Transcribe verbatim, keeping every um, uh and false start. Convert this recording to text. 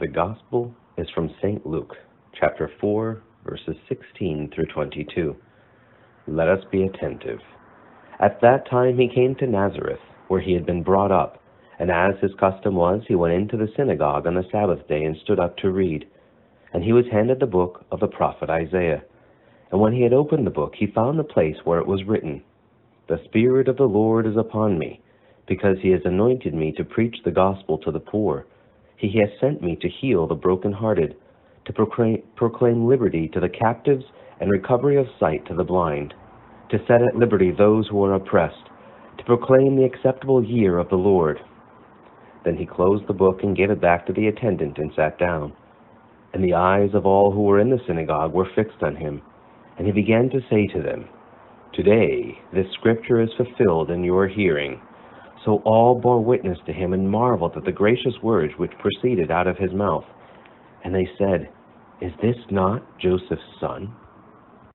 The Gospel is from Saint Luke, chapter four, verses sixteen through twenty-two. Let us be attentive. At that time he came to Nazareth, where he had been brought up, and as his custom was, he went into the synagogue on the Sabbath day and stood up to read. And he was handed the book of the prophet Isaiah. And when he had opened the book, he found the place where it was written, "The Spirit of the Lord is upon me, because he has anointed me to preach the gospel to the poor. He has sent me to heal the brokenhearted, to proclaim, proclaim liberty to the captives and recovery of sight to the blind, to set at liberty those who are oppressed, to proclaim the acceptable year of the Lord." Then he closed the book and gave it back to the attendant and sat down. And the eyes of all who were in the synagogue were fixed on him. And he began to say to them, "Today this scripture is fulfilled in your hearing." So all bore witness to him and marveled at the gracious words which proceeded out of his mouth. And they said, "Is this not Joseph's son?"